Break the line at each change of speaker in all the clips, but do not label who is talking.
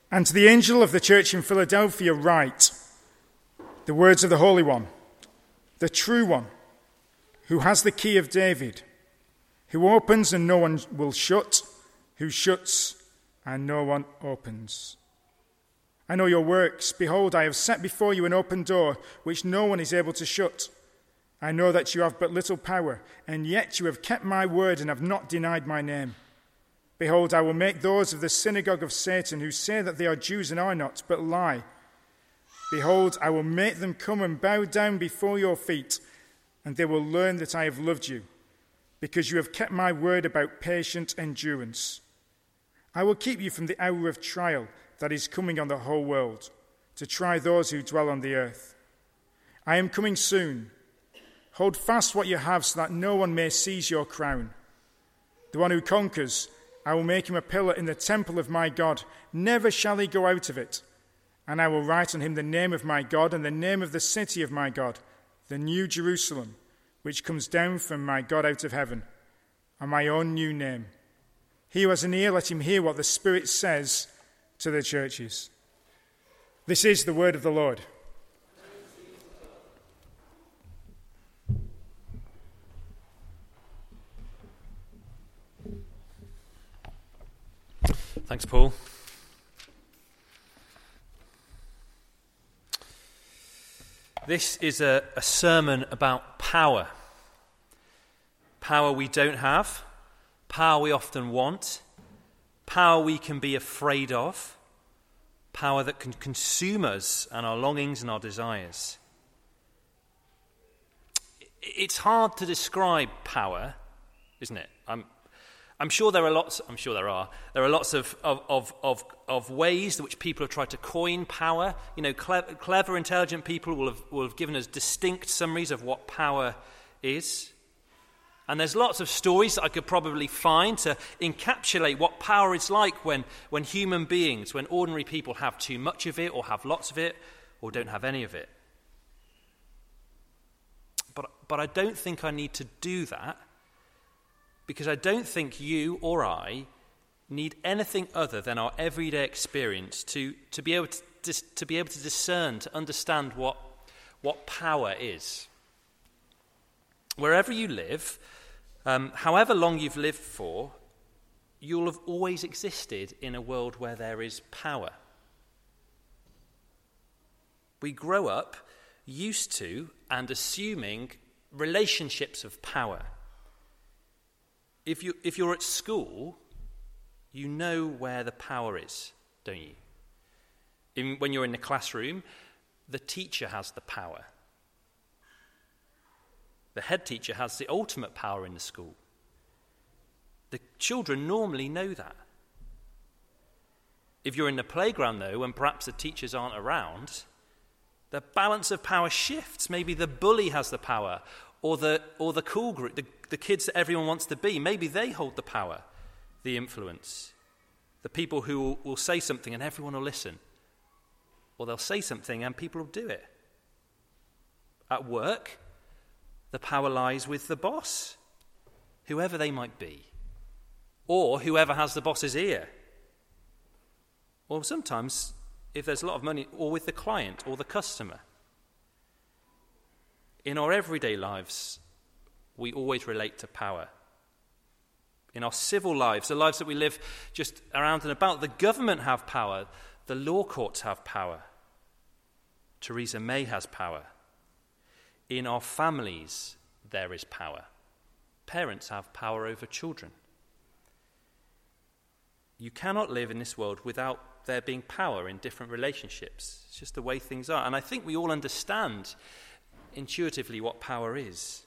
And to the angel of the church in Philadelphia write the words of the Holy One, the true one, who has the key of David, who opens and no one will shut, who shuts and no one opens. I know your works. Behold, I have set before you an open door, which no one is able to shut. I know that you have but little power, and yet you have kept my word and have not denied my name. Behold, I will make those of the synagogue of Satan who say that they are Jews and are not, but lie. Behold, I will make them come and bow down before your feet, and they will learn that I have loved you, because you have kept my word about patient endurance. I will keep you from the hour of trial that is coming on the whole world, to try those who dwell on the earth. I am coming soon. Hold fast what you have, so that no one may seize your crown. The one who conquers, I will make him a pillar in the temple of my God. Never shall he go out of it. And I will write on him the name of my God and the name of the city of my God, the new Jerusalem, which comes down from my God out of heaven, and my own new name. He who has an ear, let him hear what the Spirit says to the churches. This is the word of the Lord.
Thanks, Paul. This is a sermon about power. Power we don't have, power we often want, power we can be afraid of, power that can consume us and our longings and our desires. It's hard to describe power, isn't it? I'm sure there are lots. I'm sure there are lots of ways in which people have tried to coin power. You know, clever, intelligent people will have given us distinct summaries of what power is. And there's lots of stories that I could probably find to encapsulate what power is like when human beings, when ordinary people have too much of it, or have lots of it, or don't have any of it. But I don't think I need to do that. Because I don't think you or I need anything other than our everyday experience to be able to discern, to understand what power is. Wherever you live, however long you've lived for, you'll have always existed in a world where there is power. We grow up used to and assuming relationships of power. If you're at school, you know where the power is, don't you? When you're in the classroom, the teacher has the power. The head teacher has the ultimate power in the school. The children normally know that. If you're in the playground, though, and perhaps the teachers aren't around, the balance of power shifts. Maybe the bully has the power, or the cool group, the kids that everyone wants to be. Maybe they hold the power, the influence. The people who will say something and everyone will listen. Or they'll say something and people will do it. At work, the power lies with the boss, whoever they might be. Or whoever has the boss's ear. Or sometimes, if there's a lot of money, or with the client or the customer. In our everyday lives, we always relate to power. In our civil lives, the lives that we live just around and about, the government have power, the law courts have power. Theresa May has power. In our families, there is power. Parents have power over children. You cannot live in this world without there being power in different relationships. It's just the way things are. And I think we all understand intuitively what power is.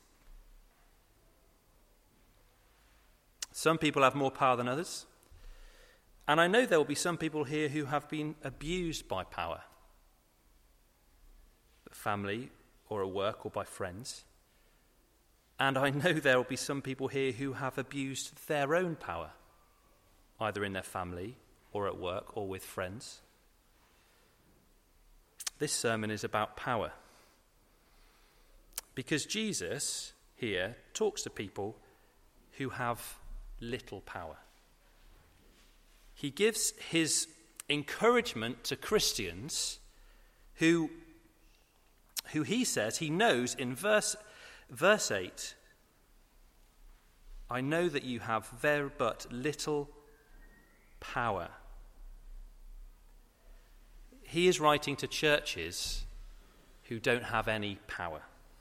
Some people have more power than others. And I know there will be some people here who have been abused by power. Family or at work or by friends. And I know there will be some people here who have abused their own power, either in their family or at work or with friends. This sermon is about power. Because Jesus here talks to people who have little power. He gives his encouragement to Christians who he says he knows in verse 8, I know that you have but little power. He is writing to churches who don't have any power.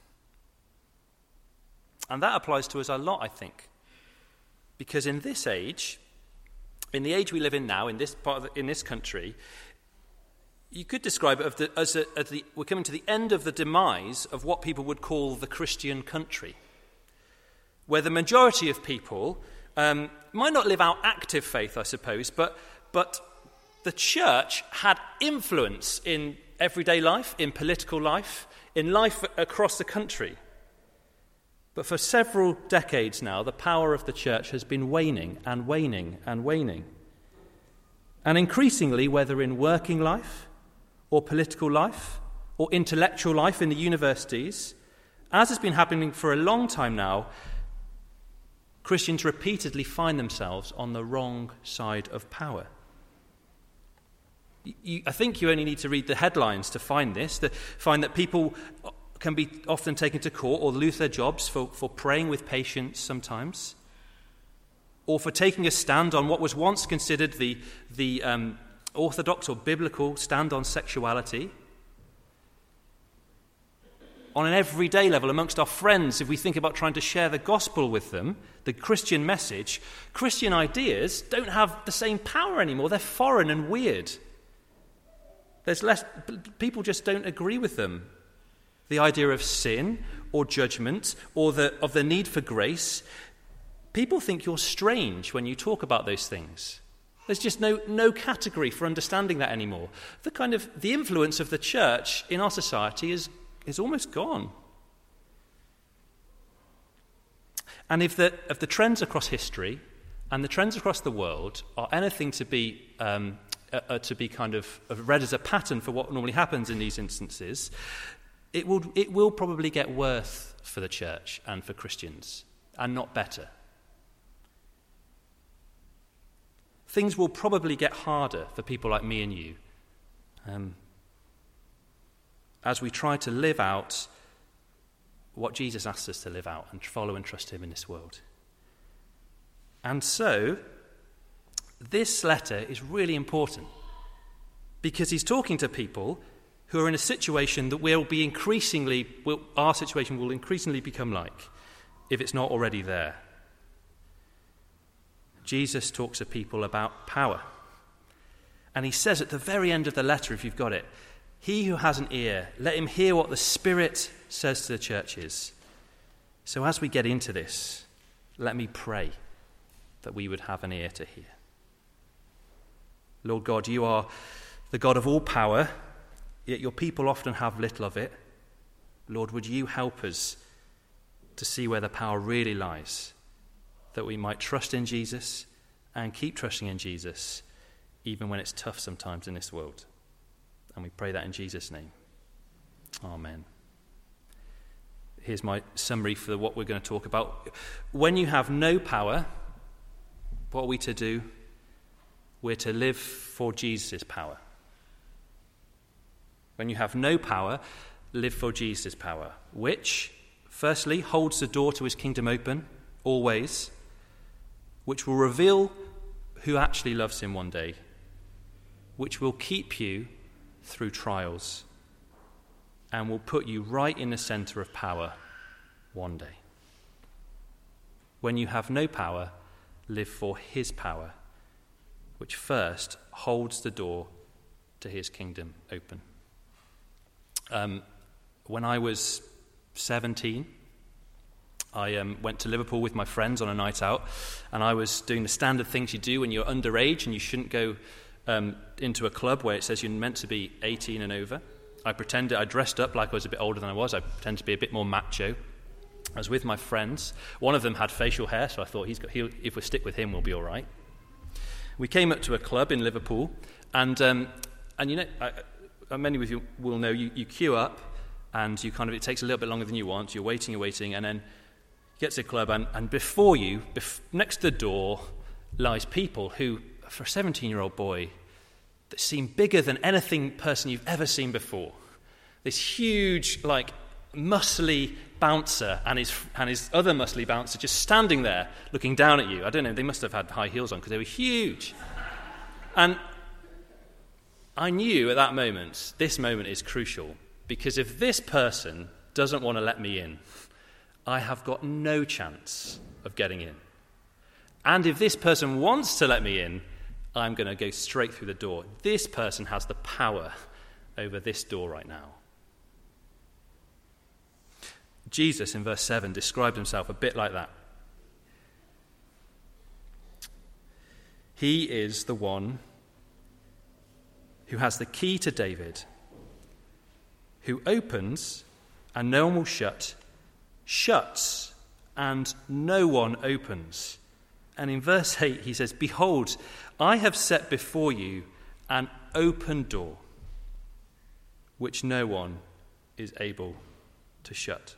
And that applies to us a lot, I think. Because in this age, in the age we live in now, in this country, you could describe it as we're coming to the end of the demise of what people would call the Christian country, where the majority of people might not live out active faith, I suppose, but the church had influence in everyday life, in political life, in life across the country. But for several decades now, the power of the church has been waning and waning and waning. And increasingly, whether in working life or political life or intellectual life in the universities, as has been happening for a long time now, Christians repeatedly find themselves on the wrong side of power. I think you only need to read the headlines to find this, to find that people can be often taken to court or lose their jobs for praying with patients sometimes, or for taking a stand on what was once considered the orthodox or biblical stand on sexuality. On an everyday level, amongst our friends, if we think about trying to share the gospel with them, the Christian message, Christian ideas don't have the same power anymore. They're foreign and weird. There's less, people just don't agree with them. The idea of sin or judgment or of the need for grace, people think you're strange when you talk about those things. There's just no category for understanding that anymore. The influence of the church in our society is almost gone. And if the trends across history and the trends across the world are anything to be kind of read as a pattern for what normally happens in these instances, it will probably get worse for the church and for Christians, and not better. Things will probably get harder for people like me and you as we try to live out what Jesus asks us to live out and follow and trust him in this world. And so, this letter is really important because he's talking to people who are in a situation that our situation will increasingly become like, if it's not already there. Jesus talks to people about power. And he says at the very end of the letter, if you've got it, he who has an ear, let him hear what the Spirit says to the churches. So as we get into this, let me pray that we would have an ear to hear. Lord God, you are the God of all power, yet your people often have little of it. Lord, would you help us to see where the power really lies, that we might trust in Jesus and keep trusting in Jesus, even when it's tough sometimes in this world. And we pray that in Jesus' name. Amen. Here's my summary for what we're going to talk about. When you have no power, what are we to do? We're to live for Jesus' power. When you have no power, live for Jesus' power, which, firstly, holds the door to his kingdom open, always, which will reveal who actually loves him one day, which will keep you through trials, and will put you right in the center of power one day. When you have no power, live for his power, which first holds the door to his kingdom open. When I was 17, I went to Liverpool with my friends on a night out, and I was doing the standard things you do when you're underage and you shouldn't go into a club where it says you're meant to be 18 and over. I dressed up like I was a bit older than I was. I pretended to be a bit more macho. I was with my friends. One of them had facial hair, so I thought if we stick with him, we'll be all right. We came up to a club in Liverpool, and you know, many of you will know, you queue up, and it takes a little bit longer than you want. You're waiting, and then you get to the club, and before you, next to the door, lies people who, for a 17-year-old boy, that seemed bigger than anything person you've ever seen before. This huge, muscly bouncer and his other muscly bouncer just standing there looking down at you. I don't know, they must have had high heels on because they were huge. And I knew at that moment, this moment is crucial, because if this person doesn't want to let me in, I have got no chance of getting in. And if this person wants to let me in, I'm going to go straight through the door. This person has the power over this door right now. Jesus, in verse 7, described himself a bit like that. He is the one who has the key to David, who opens and no one will shut, shuts and no one opens. And in verse 8 he says, "Behold, I have set before you an open door, which no one is able to shut."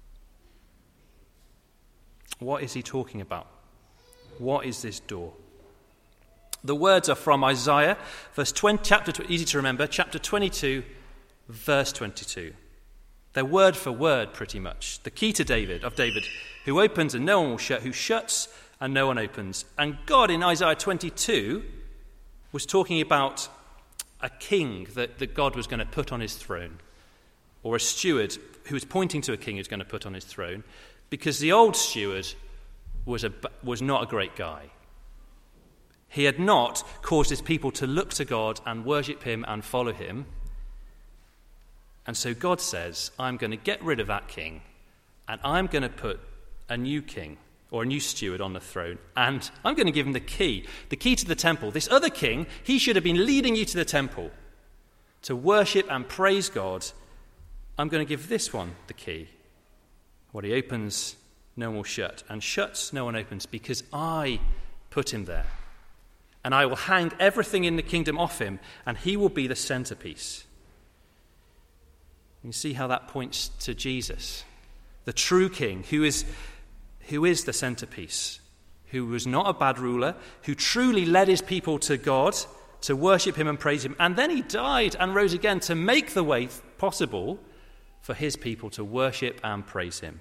What is he talking about? What is this door? The words are from Isaiah, easy to remember, chapter 22, verse 22. They're word for word, pretty much. The key to David, who opens and no one will shut, who shuts and no one opens. And God in Isaiah 22 was talking about a king that God was going to put on his throne, or a steward who was pointing to a king who's going to put on his throne, because the old steward was not a great guy. He had not caused his people to look to God and worship him and follow him. And so God says, I'm going to get rid of that king, and I'm going to put a new king or a new steward on the throne, and I'm going to give him the key to the temple. This other king, he should have been leading you to the temple to worship and praise God. I'm going to give this one the key. What he opens, no one will shut, and shuts, no one opens, because I put him there. And I will hang everything in the kingdom off him, and he will be the centerpiece. You see how that points to Jesus, the true king, who is the centerpiece, who was not a bad ruler, who truly led his people to God, to worship him and praise him. And then he died and rose again to make the way possible for his people to worship and praise him.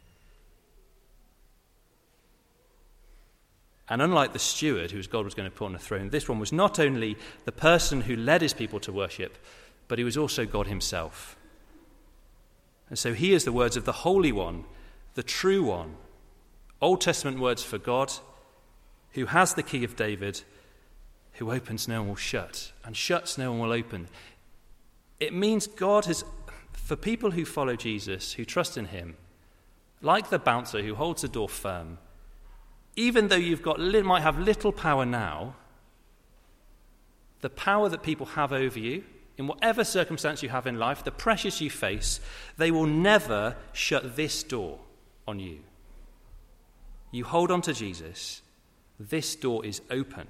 And unlike the steward, who God was going to put on the throne, this one was not only the person who led his people to worship, but he was also God himself. And so he is the words of the Holy One, the true one, Old Testament words for God, who has the key of David, who opens, no one will shut, and shuts, no one will open. It means God has, for people who follow Jesus, who trust in him, like the bouncer who holds the door firm, even though might have little power now, the power that people have over you, in whatever circumstance you have in life, the pressures you face, they will never shut this door on you. You hold on to Jesus, this door is open.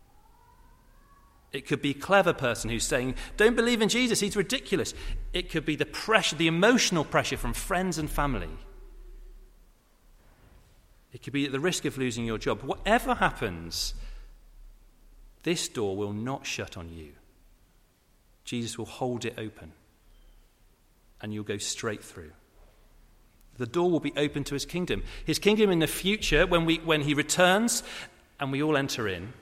It could be a clever person who's saying, don't believe in Jesus, he's ridiculous. It could be the pressure, the emotional pressure from friends and family. It could be at the risk of losing your job. Whatever happens, this door will not shut on you. Jesus will hold it open, and you'll go straight through. The door will be open to his kingdom. His kingdom in the future, when he returns and we all enter in,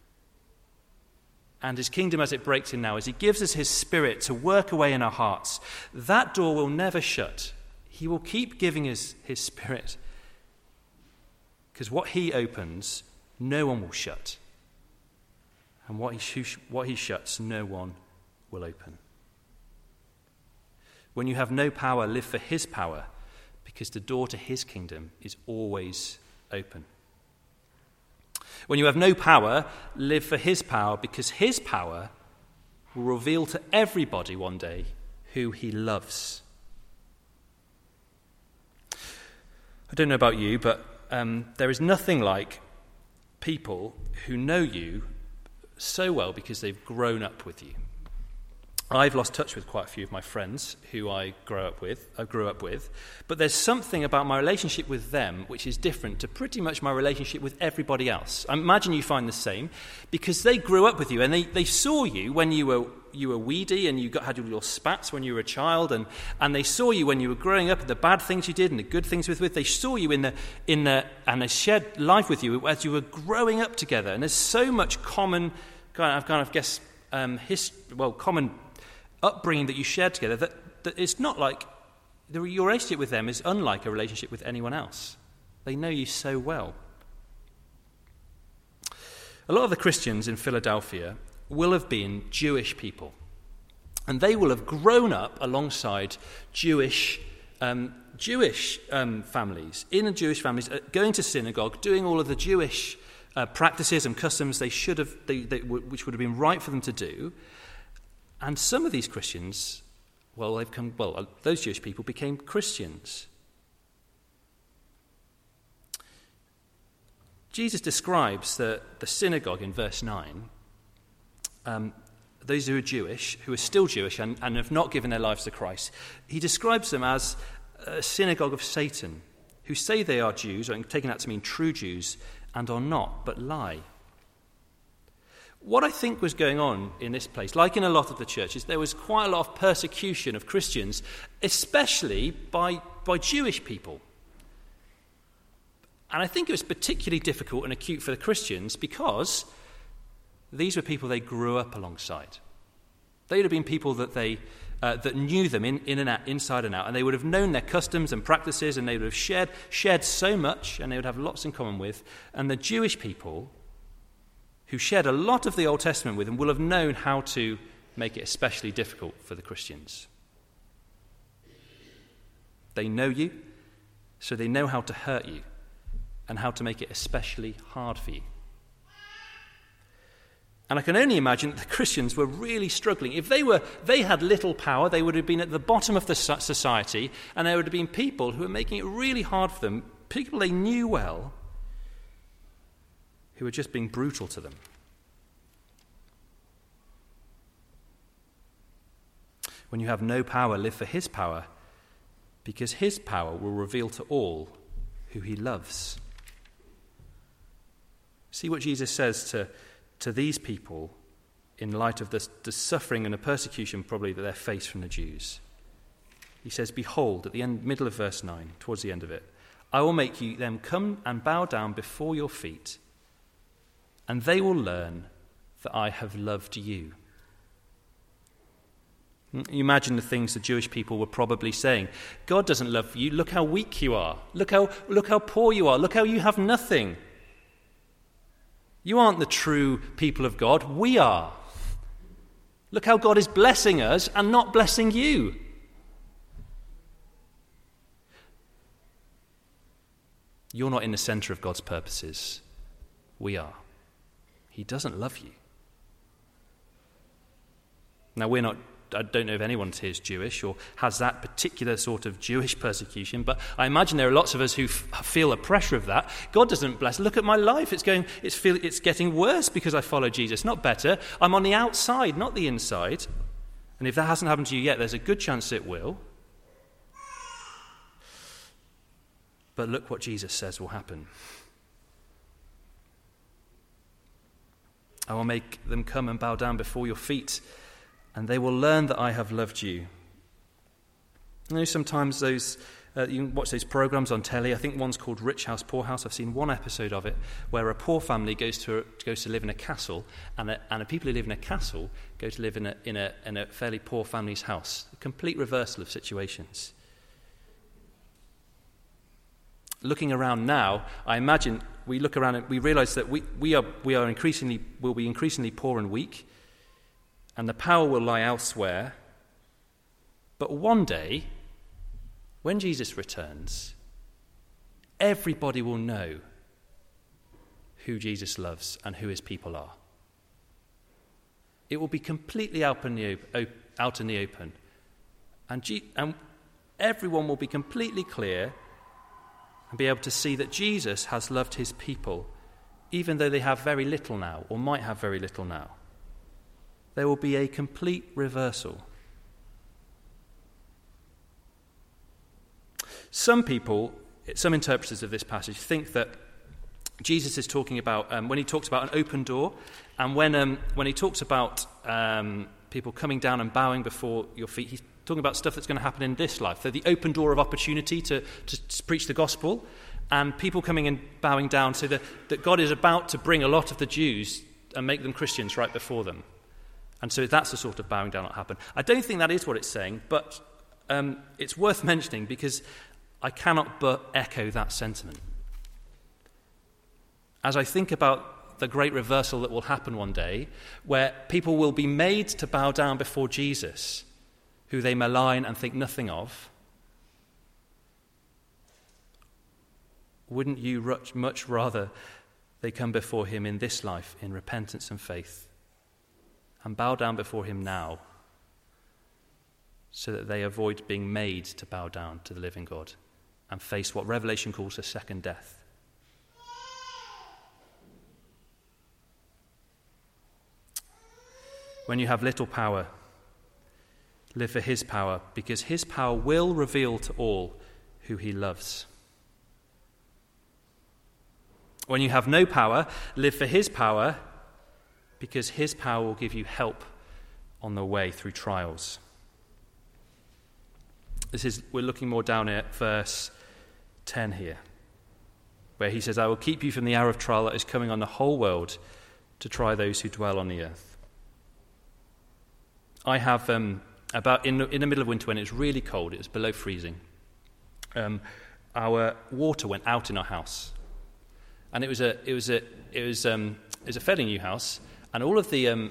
and his kingdom as it breaks in now, as he gives us his Spirit to work away in our hearts, that door will never shut. He will keep giving us his Spirit, because what he opens, no one will shut. And what he shuts, no one will open. When you have no power, live for his power, because the door to his kingdom is always open. When you have no power, live for his power, because his power will reveal to everybody one day who he loves. I don't know about you, but there is nothing like people who know you so well because they've grown up with you. I've lost touch with quite a few of my friends who I grew up with, but there's something about my relationship with them which is different to pretty much my relationship with everybody else. I imagine you find the same, because they grew up with you and they saw you when you were weedy and had your little spats when you were a child, and they saw you when you were growing up, the bad things you did and the good things with. They saw you and they shared life with you as you were growing up together. And there's so much common common upbringing that you shared together that it's not like your relationship with them is unlike a relationship with anyone else. They know you so well. A lot of the Christians in Philadelphia will have been Jewish people, and they will have grown up alongside Jewish families, in Jewish families, going to synagogue, doing all of the Jewish practices and customs which would have been right for them to do. And some of these Christians, those Jewish people became Christians. Jesus describes the synagogue in verse 9, those who are Jewish, who are still Jewish and have not given their lives to Christ. He describes them as a synagogue of Satan, who say they are Jews, or taken that to mean true Jews, and are not, but lie. What I think was going on in this place, like in a lot of the churches, there was quite a lot of persecution of Christians, especially by Jewish people. And I think it was particularly difficult and acute for the Christians because these were people they grew up alongside. They would have been people that knew them in and out, inside and out, and they would have known their customs and practices, and they would have shared so much, and they would have lots in common with. And the Jewish people, who shared a lot of the Old Testament with them, will have known how to make it especially difficult for the Christians. They know you, so they know how to hurt you and how to make it especially hard for you. And I can only imagine that the Christians were really struggling. If they had little power, they would have been at the bottom of the society, and there would have been people who were making it really hard for them, people they knew well, who were just being brutal to them. When you have no power, live for his power, because his power will reveal to all who he loves. See what Jesus says to these people in light of the suffering and the persecution probably that they face from the Jews. He says, "Behold," at the middle of verse 9, towards the end of it, "I will make them come and bow down before your feet, and they will learn that I have loved you." You imagine the things the Jewish people were probably saying. God doesn't love you. Look how weak you are. Look how poor you are. Look how you have nothing. You aren't the true people of God. We are. Look how God is blessing us and not blessing you. You're not in the center of God's purposes. We are. He doesn't love you. Now, I don't know if anyone here is Jewish or has that particular sort of Jewish persecution, but I imagine there are lots of us who feel the pressure of that. God doesn't bless. Look at my life. It's getting worse because I follow Jesus, not better. I'm on the outside, not the inside. And if that hasn't happened to you yet, there's a good chance it will. But look what Jesus says will happen. I will make them come and bow down before your feet, and they will learn that I have loved you. You know, sometimes you can watch those programs on telly. I think one's called Rich House, Poor House. I've seen one episode of it where a poor family goes to live in a castle, and the people who live in a castle go to live in a fairly poor family's house. A complete reversal of situations. Looking around now, I imagine we look around and we realise that we will be increasingly poor and weak, and the power will lie elsewhere. But one day, when Jesus returns, everybody will know who Jesus loves and who his people are. It will be completely out in the open, and everyone will be completely clear and be able to see that Jesus has loved his people, even though they have very little now, or might have very little now. there will be a complete reversal. Some people, some interpreters of this passage, think that Jesus is talking about, when he talks about an open door, and when he talks about people coming down and bowing before your feet, he's talking about stuff that's going to happen in this life. So the open door of opportunity to preach the gospel, and people coming and bowing down, so that God is about to bring a lot of the Jews and make them Christians right before them. And so that's the sort of bowing down that will happen. I don't think that is what it's saying, but it's worth mentioning because I cannot but echo that sentiment. As I think about the great reversal that will happen one day, where people will be made to bow down before Jesus, who they malign and think nothing of, wouldn't you much rather they come before him in this life in repentance and faith and bow down before him now so that they avoid being made to bow down to the living God and face what Revelation calls a second death? When you have little power, live for his power, because his power will reveal to all who he loves. When you have no power, live for his power, because his power will give you help on the way through trials. We're looking more down at verse 10 here, where he says, I will keep you from the hour of trial that is coming on the whole world to try those who dwell on the earth. I have, about in the middle of winter when it was really cold, it was below freezing, our water went out in our house. And it was a fairly new house, and all of the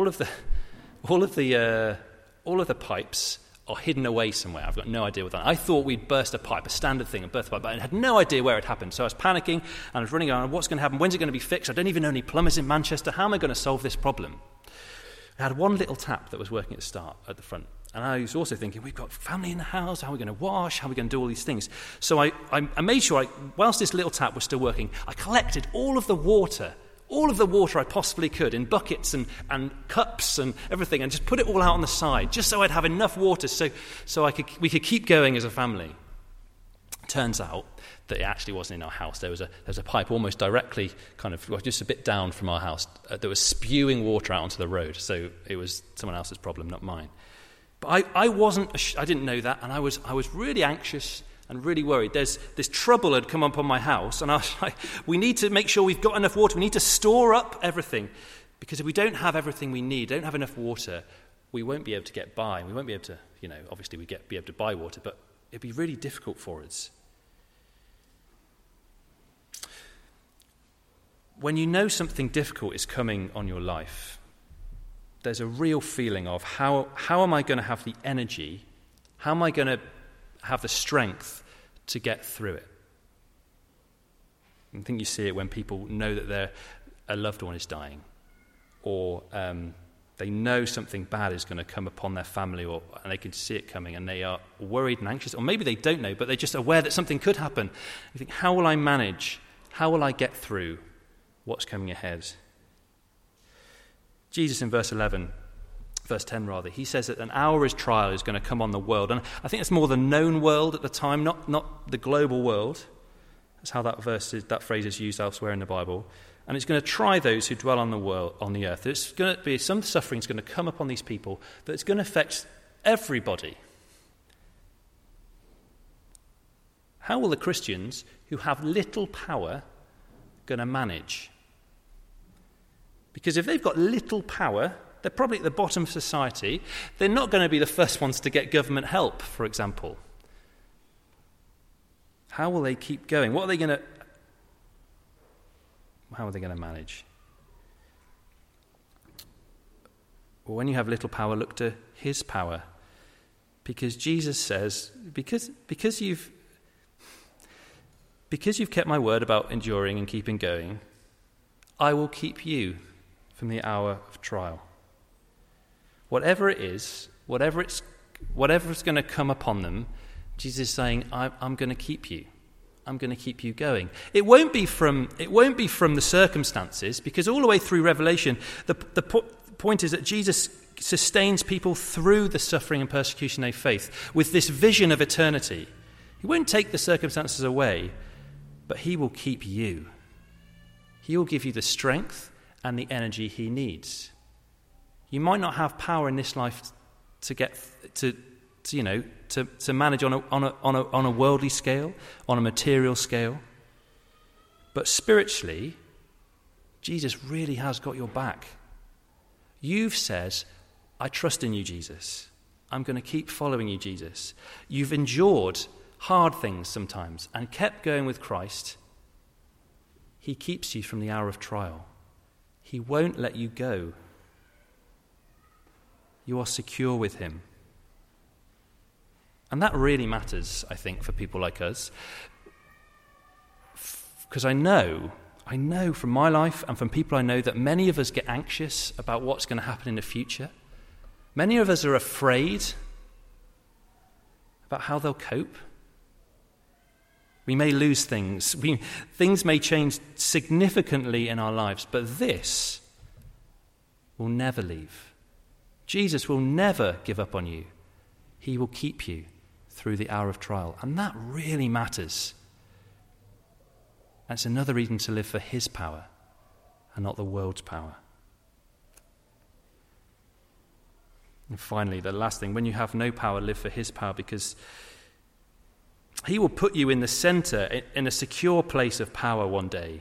pipes are hidden away somewhere. I've got no idea what that. I thought we'd burst a pipe, a standard thing, and burst a pipe, but I had no idea where it happened. So I was panicking, and I was running around. What's going to happen? When's it going to be fixed? I don't even know any plumbers in Manchester. How am I going to solve this problem? I had one little tap that was working at the start at the front. And I was also thinking, we've got family in the house, how are we going to wash, how are we going to do all these things? So I made sure, whilst this little tap was still working, I collected all of the water I possibly could in buckets and cups and everything, and just put it all out on the side, just so I'd have enough water so we could keep going as a family. Turns out that it actually wasn't in our house. There was a pipe almost directly, just a bit down from our house, that was spewing water out onto the road. So it was someone else's problem, not mine. But I didn't know that, and I was really anxious and really worried. This trouble had come upon my house, and I was like, we need to make sure we've got enough water. We need to store up everything, because if we don't have everything we need, don't have enough water, we won't be able to get by. We won't be able to, obviously be able to buy water, but it'd be really difficult for us. When you know something difficult is coming on your life, there's a real feeling of how am I going to have the energy, how am I going to have the strength to get through it? I think you see it when people know that a loved one is dying, or they know something bad is going to come upon their family, and they can see it coming, and they are worried and anxious, or maybe they don't know, but they're just aware that something could happen. You think, how will I manage? How will I get through what's coming ahead? Jesus in verse 10 he says that an hour of trial is going to come on the world, and I think it's more the known world at the time, not the global world. That's how that phrase is used elsewhere in the Bible. And it's going to try those who dwell on the earth. There's going to be some suffering is going to come upon these people, but it's going to affect everybody. How will the Christians who have little power going to manage? Because if they've got little power, they're probably at the bottom of society. They're not going to be the first ones to get government help, for example. How will they keep going? How are they going to manage? Well, when you have little power, look to his power. Because Jesus says, because you've kept my word about enduring and keeping going, I will keep you from the hour of trial. Whatever it is, whatever's going to come upon them, Jesus is saying, I'm going to keep you. I'm going to keep you going. It won't be from the circumstances, because all the way through Revelation, the point is that Jesus sustains people through the suffering and persecution they face with this vision of eternity. He won't take the circumstances away, but he will keep you. He will give you the strength and the energy he needs. You might not have power in this life to get to manage on a worldly scale, on a material scale, but spiritually, Jesus really has got your back. You've said, I trust in you, Jesus. I'm going to keep following you, Jesus. You've endured hard things sometimes and kept going with Christ. He keeps you from the hour of trial. He won't let you go. You are secure with him. And that really matters, I think, for people like us. Because I know from my life and from people I know that many of us get anxious about what's going to happen in the future. Many of us are afraid about how they'll cope. We may lose things. Things may change significantly in our lives, but this will never leave. Jesus will never give up on you. He will keep you through the hour of trial. And that really matters. That's another reason to live for his power and not the world's power. And finally, the last thing, when you have no power, live for his power, because he will put you in the center, in a secure place of power one day.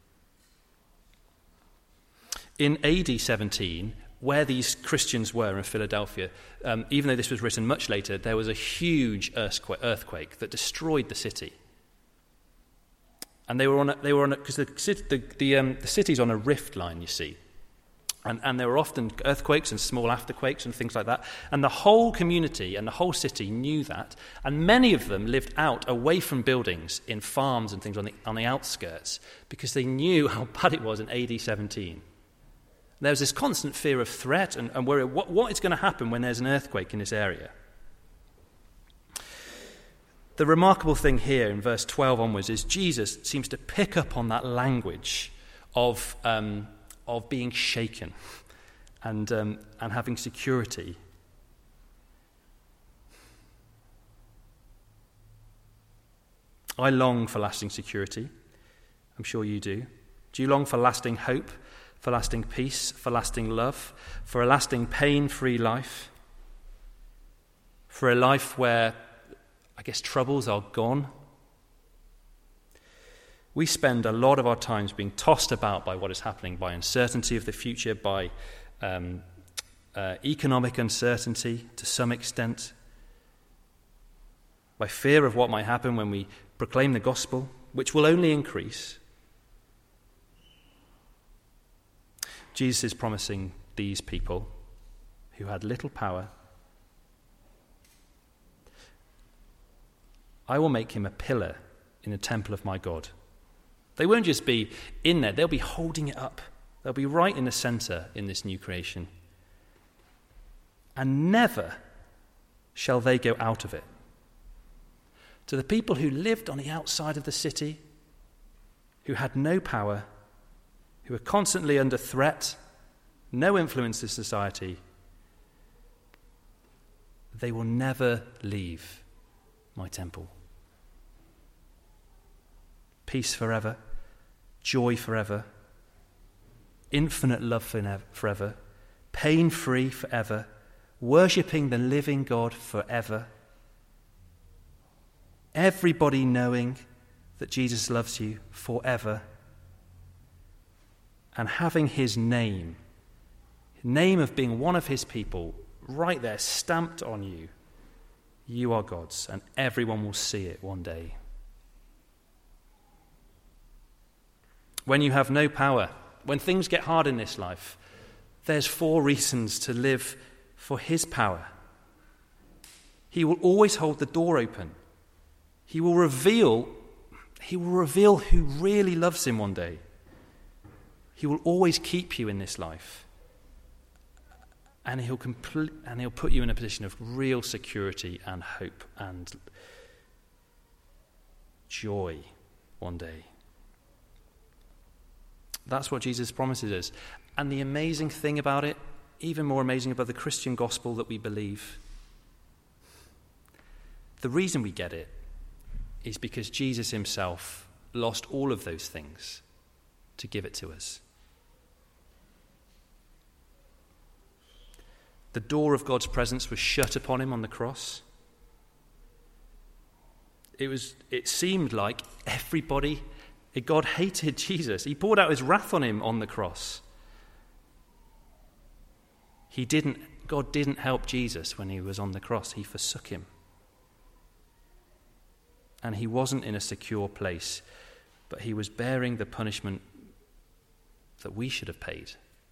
In AD 17, where these Christians were in Philadelphia, even though this was written much later, there was a huge earthquake that destroyed the city. And they were on because the city's on a rift line, you see. And there were often earthquakes and small afterquakes and things like that. And the whole community and the whole city knew that. And many of them lived out away from buildings in farms and things on the outskirts because they knew how bad it was in AD 17. There was this constant fear of threat and worry, what is going to happen when there's an earthquake in this area? The remarkable thing here in verse 12 onwards is Jesus seems to pick up on that language of being shaken and having security. I long for lasting security. I'm sure you do. Do you long for lasting hope, for lasting peace, for lasting love, for a lasting pain-free life, for a life where, I guess, troubles are gone? We spend a lot of our times being tossed about by what is happening, by uncertainty of the future, by economic uncertainty to some extent, by fear of what might happen when we proclaim the gospel, which will only increase. Jesus is promising these people who had little power, I will make him a pillar in the temple of my God. They won't just be in there, they'll be holding it up. They'll be right in the center in this new creation. And never shall they go out of it. To the people who lived on the outside of the city, who had no power, who were constantly under threat, no influence in society, they will never leave my temple. Peace forever, joy forever, infinite love forever, pain-free forever, worshipping the living God forever. Everybody knowing that Jesus loves you forever, and having his name of being one of his people, right there, stamped on you. You are God's, and everyone will see it one day. When you have no power, when things get hard in this life, there's 4 reasons to live for his power. He will always hold the door open. He will reveal who really loves him one day. He will always keep you in this life. And he'll put you in a position of real security and hope and joy one day. That's what Jesus promises us. And the amazing thing about it even more amazing above the Christian gospel that we believe. The reason we get it is because Jesus himself lost all of those things to give it to us. The door of God's presence was shut upon him on the cross. It seemed like God hated Jesus. He poured out his wrath on him on the cross. God didn't help Jesus when he was on the cross. He forsook him. And he wasn't in a secure place, but he was bearing the punishment that we should have paid.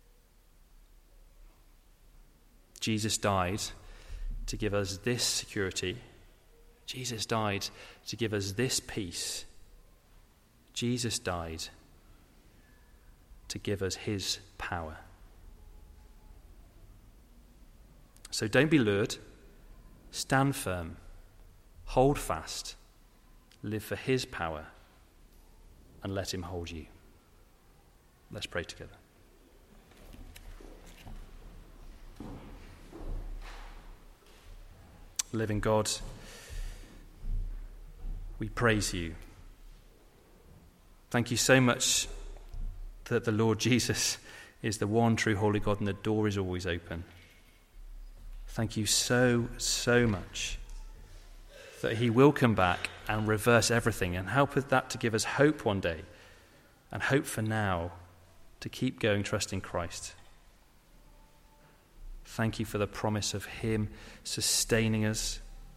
Jesus died to give us this security. Jesus died to give us this peace. Jesus died to give us his power. So don't be lured. Stand firm. Hold fast. Live for his power. And let him hold you. Let's pray together. Living God, we praise you. Thank you so much that the Lord Jesus is the one true holy God and the door is always open. Thank you so much that he will come back and reverse everything and help with that to give us hope one day and hope for now to keep going trusting Christ. Thank you for the promise of him sustaining us.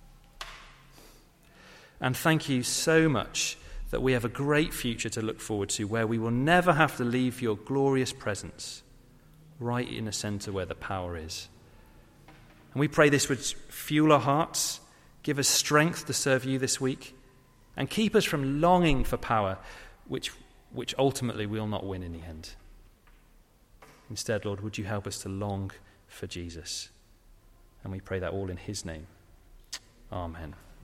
And thank you so much that we have a great future to look forward to where we will never have to leave your glorious presence right in the center where the power is. And we pray this would fuel our hearts, give us strength to serve you this week, and keep us from longing for power, which ultimately we'll not win in the end. Instead, Lord, would you help us to long for Jesus? And we pray that all in his name. Amen.